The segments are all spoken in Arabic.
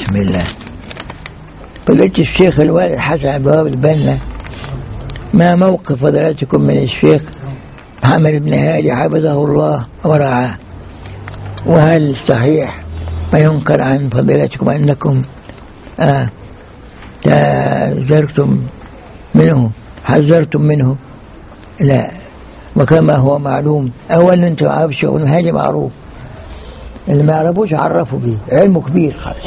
بسم الله. فقلت الشيخ الوالد حسن عبد الوهاب البنا: ما موقف فضيلتكم من الشيخ محمد بن هادي حفظه الله ورعاه؟ وهل صحيح ما ينكر عن فضيلتكم أنكم حذرتم منه؟ لا. وكما هو معلوم، أولا أنت ما عرفش هادي معروف، اللي ما يعرفوش عرفوا به، علمه كبير خالص.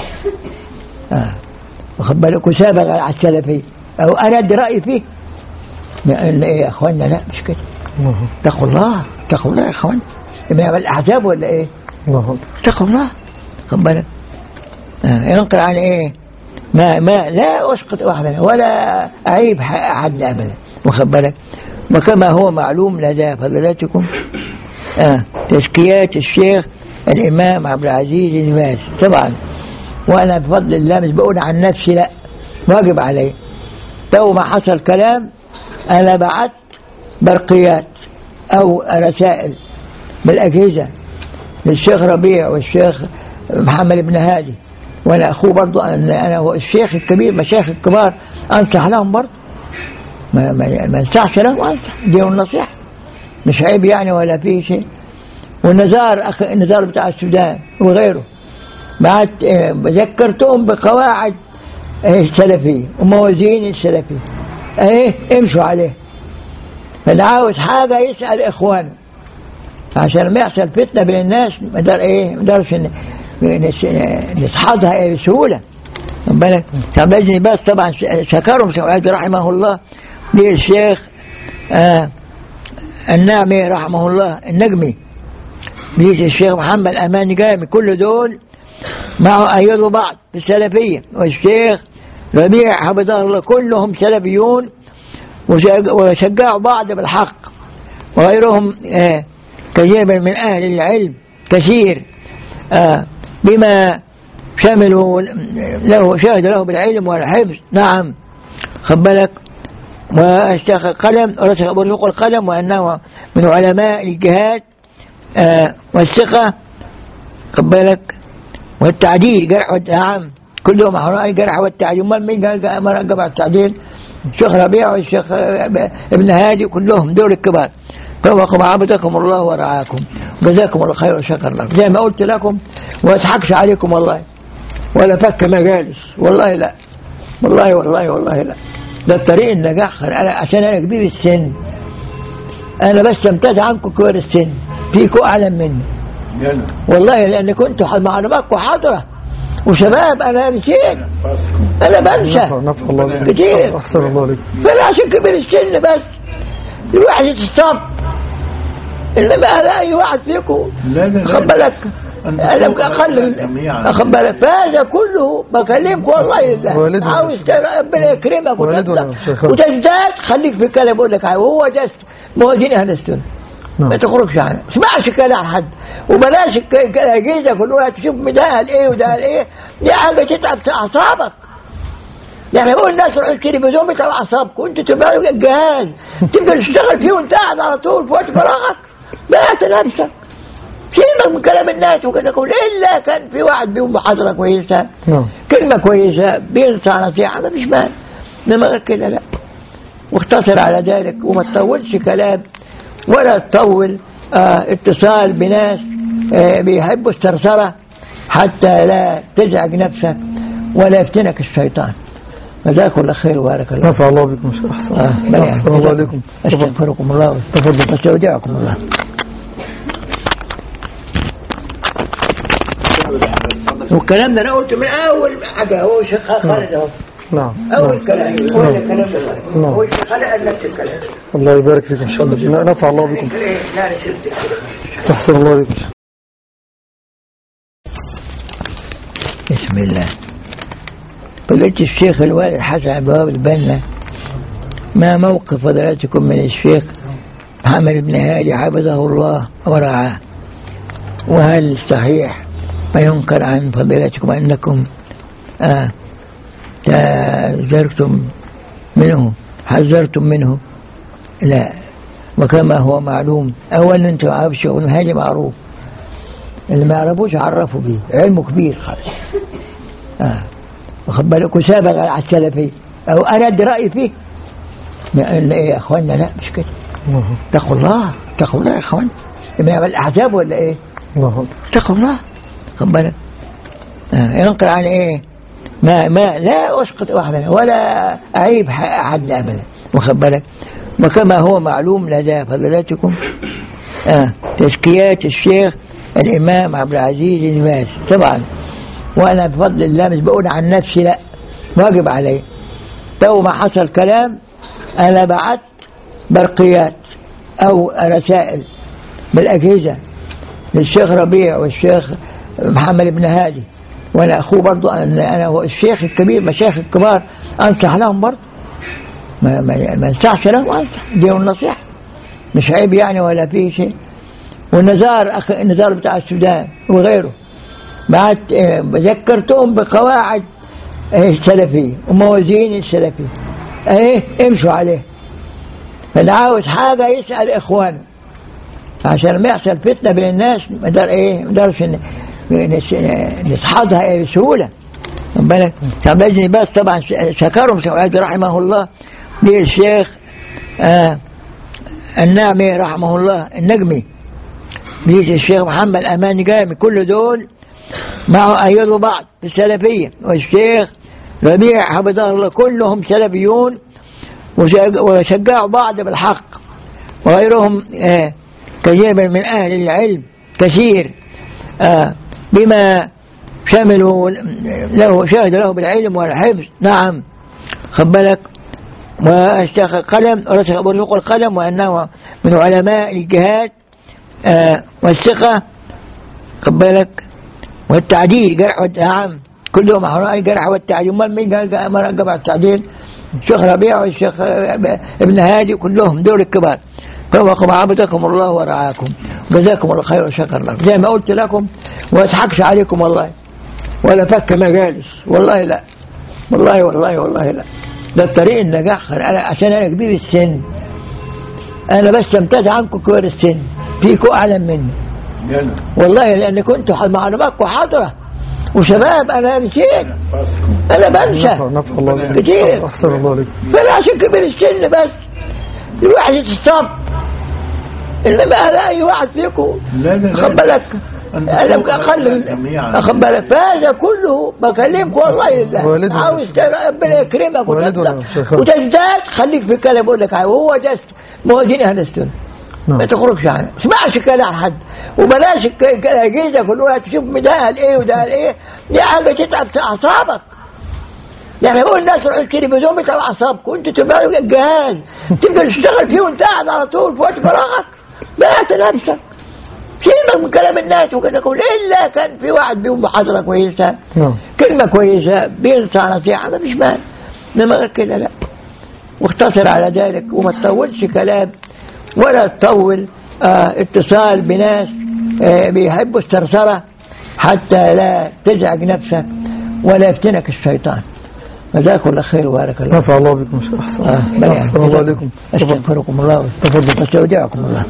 واخد بالك، وسابق على السلفي، أو أنا أدي رأيي فيه. إيه يا أخوانا؟ لا مش كده. اتقوا الله، اتقوا الله يا أخوانا. ما يعمل أحزاب ولا إيه؟ اتقوا الله. واخد بالك، ينقل عن إيه؟ ما لا أسقط واحدا ولا أعيب أحد أبدا. واخد بالك. وكما هو معلوم لدى فضيلتكم تزكيات الشيخ الإمام عبد العزيز بن باز طبعا، وأنا بفضل الله مش بقول عن نفسي، لا، واجب علي. تو ما حصل كلام أنا بعت برقيات أو رسائل بالأجهزة للشيخ ربيع والشيخ محمد بن هادي، وأنا أخوه برضو، أنا هو الشيخ الكبير، مشايخ الكبار أنصح لهم برضو، ما انصحش لهم، أنصح، دي النصيحة مش عيب يعني ولا فيه شيء. والنزار بتاع السودان وغيره بعد ذكرتهم بقواعد السلفية وموازين السلفية، امشوا عليه. فاللي عاوز حاجة يسأل إخوانه عشان ما يحصل فتنة بين الناس، ما نقدرش نصحدها بسهولة. بالك كان بإذن باز طبعا شكرهم سعود رحمه الله للشيخ النعمي رحمه الله النجمي، بيجي الشيخ محمد أمان جامي، كل دول معه أيدوا بعض في السلفية، والشيخ ربيع حفظه الله كلهم سلفيون وشجعوا بعض بالحق، وغيرهم كثير من أهل العلم كثير بما شملوا له، شاهد له بالعلم والحفظ. نعم خد بالك. واشتاق القلم ورسق القلم، وأنه من علماء الجهاد والثقة، خد بالك، والتعديل، جرح نعم كلهم علماء الجرح والتعديل. امال مين جمع التعديل؟ الشيخ ربيع والشيخ ابن هادي، كلهم دول الكبار. فوقكم عبدكم الله ورعاكم، جزاكم الله خير وشكر لكم، زي ما قلت لكم، وما اضحكش عليكم والله، ولا فك مجالس والله، لا والله والله والله لا. ده الطريق النجاح. عشان انا كبير السن، انا بس امتاز عنكم كبار السن، فيكم اعلم مني والله، لان كنت معلوماتكم حاضره وشباب، انا نسيت، انا بنسى كتير. فانا عشان كبير السن بس الواحد يتصاب، انما الاقي واحد فيكم خد بالك انا اخد بالك، فهذا كله بكلمك والله لله، عاوز ربنا يكرمك وتزداد، خليك في الكلام بقول لك، وهو ده موازين اهل السنه، ما تخرجش عنه، ما تسمعش كلام حد، وبلاش الاجهزه كلها تشوف ده قال ايه وده قال ايه، دي حاجه تتعب اعصابك. يعني بقول الناس روحوا التلفزيون بتاع اعصابكم، انتوا تبقوا الجهاز تبقى تشتغل فيه وانت قاعد على طول في وقت فراغك، بقى نفسك سيبك من كلام الناس وكذا كله، الا كان في واحد بيقوم بحضره كويسه، كلمه كويسه، بينصح نصيحه، ما فيش مانع، انما غير كده لا. واختصر على ذلك، وما تطولش كلام ولا تطول اتصال بناس بيحبوا الثرثره حتى لا تزعج نفسك ولا يفتنك الشيطان. جزاكم الله خير وبارك الله. نفع الله بكم شيخ. احسن الله عليكم. استغفركم الله واستودعكم الله. والكلام ده انا قلته من اول حاجه، هو شيخ خالد اهو. نعم. اول كلام هو الكلام ده، هو شيخ خالد قال نفس الكلام. الله يبارك فيكم ان شاء الله. نفع الله بكم. لا نسيت. احسن الله عليكم. بسم الله. فقلت الشيخ الوالد حسن عبد الوهاب البنا: ما موقف فضيلتكم من الشيخ محمد بن هادي حفظه الله ورعاه؟ وهل صحيح ما ينكر عن فضيلتكم أنكم حذرتم منه؟ لا. وكما هو معلوم، أولا أنت ما عرفش هادي معروف، اللي ما يعرفوش عرفوا به، علمه كبير خالص. واخد بالك وسابق على السلفية أو أنا أدي رأيي فيه إيه يا أخوانا؟ لا مش كده. اتقوا الله اتقوا الله يا أخوانا. إمام الأحزاب ولا إيه؟ اتقوا الله. واخد بالك ينقل عن إيه؟ ما لا أسقط واحدا ولا أعيب أحد أبدا. واخد بالك. وكما هو معلوم لدى فضلاتكم تزكيات الشيخ الإمام عبد العزيز بن باز طبعا، وأنا بفضل الله مش بقول عن نفسي، لا واجب علي. تو ما حصل كلام أنا بعت برقيات أو رسائل بالأجهزة للشيخ ربيع والشيخ محمد بن هادي، وأنا أخوه برضو، أنا هو الشيخ الكبير مشايخ الكبار أنصح لهم برضو، ما انصحش لهم، أنصح دي النصيحة مش عيب يعني ولا فيه شيء. والنزار أخي النزار بتاع السودان وغيره بعد ذكرتهم بقواعد السلفية وموازين السلفية امشوا عليه. فاللي عاوز حاجة يسأل إخوانه عشان ما يحصل فتنة بين الناس، ما نقدرش نصحدها بسهولة. بالك عبد العزيز باز طبعا شكرهم رحمه الله للشيخ النعمي رحمه الله النجمي، بيجي الشيخ محمد أمان جامي، كل دول معه أيدوا بعض في السلفية، والشيخ ربيع حفظه الله كلهم سلفيون وشجعوا بعض بالحق، وغيرهم كثير من أهل العلم كثير بما شملوا له شاهد له بالعلم والحفظ. نعم خد بالك. واشتاق القلم ورسخ برزق القلم، وأنه من علماء الجهاد والثقة خد بالك والتعديل جرح نعم كلهم علماء الجرح والتعديل. امال مين قال جمع التعديل؟ الشيخ ربيع والشيخ ابن هادي كلهم دول الكبار. فوقكم عبدكم الله ورعاكم جزاكم الله خير وشكر لكم زي ما قلت لكم، وما اضحكش عليكم والله ولا فك مجالس والله، لا والله والله والله لا. ده الطريق النجاح. عشان انا كبير السن، انا بس امتاز عنكم كبير السن، فيكم اعلم مني والله، لان كنتوا معلوماتكم حاضره وشباب. انا نسيت، انا بنسى كتير، فانا عشان كبير السن بس الواحد يتصاب. انما انا اي واحد فيكم خد بالك انا اخد بالك، فهذا كله بكلمك والله لله. عاوز ربنا يكرمك وتزداد، خليك في كلام بقول لك وهو ده موازين اهل السنه. ما تخرجش عنه، ما تسمعش كلام حد، وبلاش الاجهزه كلها تشوف ده قال ايه وده قال ايه، دي حاجه تتعب اعصابك. يعني بقول الناس روحوا التلفزيون بتاع اعصابك، وانت تبقى الجهاز تبقى تشتغل فيه وانت قاعد على طول في وقت فراغك، بقيت نفسك سيبك من كلام الناس وكذا كله. الا كان في واحد بيهم محاضره كويسه كلمه كويسه بينصح نصيحه ما فيش مال، انما غير كده لا. واختصر على ذلك وما تطولش كلام ولا تطول اتصال بناس بيحبوا الثرثره حتى لا تزعج نفسك ولا يفتنك الشيطان. جزاكم الله خير وبارك الله. نفع الله بكم شيخ. احسن الله عليكم. استغفركم الله واستودعكم الله.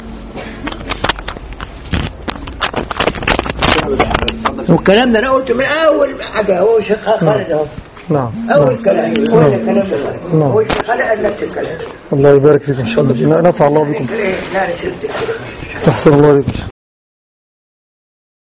والكلام ده انا قلته من اول حاجه، هو شيخ خالد اهو. نعم اول كلام هو الكلام ده، هو الشيخ خالد قال نفس الكلام. الله يبارك فيكم ان شاء الله. نفع الله بكم. احسن الله عليكم.